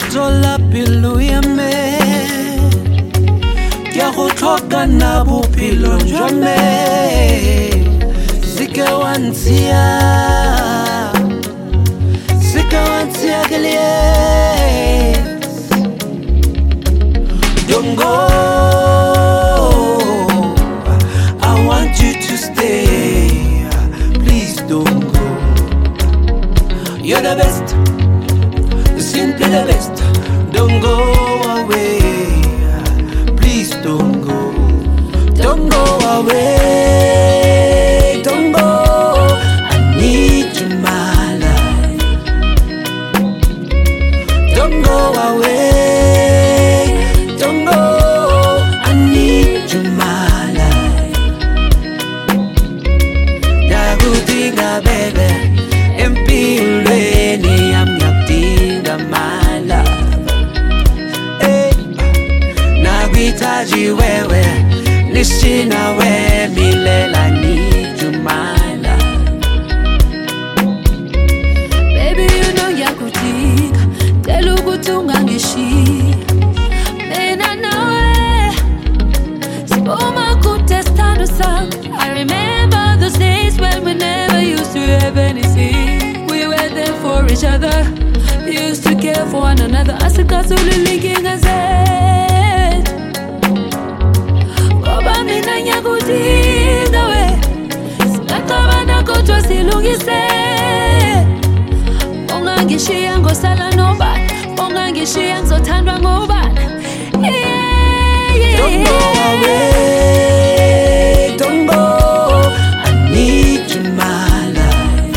tola pelo ya me Kia go tlhoka na bophelo jwa me Sike wantia galie Don't go I want you to stay Please don't go You're the best Simply the best Don't go away Please don't go Don't go away Don't go I need you my life Don't go away Don't go I need you my life Dagutinga baby Empilweni I'm yatinga my love Hey Nagwitaji wewe Nishina we milela need you my love Baby you know yakutika Telugutunga ngishi Mena nawe Spoma kutestano sang I remember those days when we never used to have anything We were there for each other We used to care for one another Asikazulu linking us Koba mina nyakutinga we Sinakabana kutwa silungise Ongangishiya ngosala nobana Ongangishiya ngizothandwa ngobana Don't go away Don't go I need you my life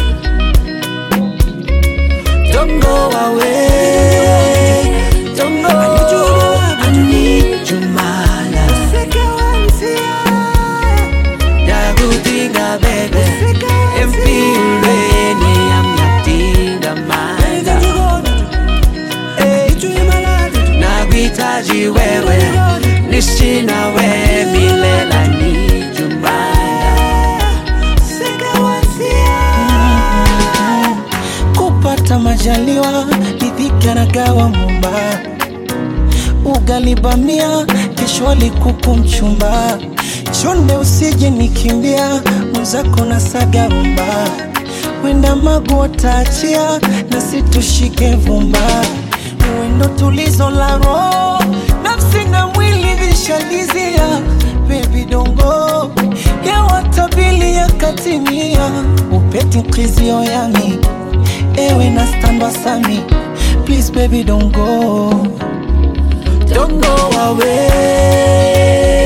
Don't go away Don't go I need you my life Dagutinga baby Empilweni I'm yatinga my love Nagwitaji wewe Nishina we milela need you my love Kupata majaliwa Nidhika na gawa mumba Ugalibamia Kesho alikuku mchumba Chonde usije nikimbia Mwenzako na saga rumba Wenda magu watachia Na situshike vumba Mwendo tulizo la roho Nafsi na mwili vishalizia Baby don't go Ya watabili ya katimia Upeti krizio yami Ewe na standwa sami Please baby don't go Don't go away